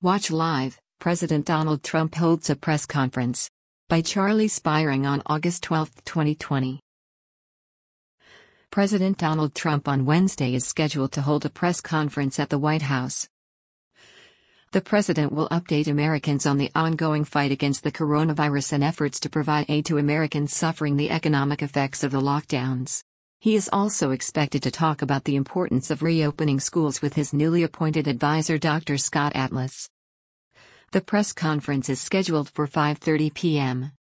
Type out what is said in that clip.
Watch live. President Donald Trump holds a press conference. By Charlie Spiring on August 12, 2020. President Donald Trump on Wednesday is scheduled to hold a press conference at the White House. The president will update Americans on the ongoing fight against the coronavirus and efforts to provide aid to Americans suffering the economic effects of the lockdowns. He is also expected to talk about the importance of reopening schools with his newly appointed advisor Dr. Scott Atlas. The press conference is scheduled for 5:30 p.m.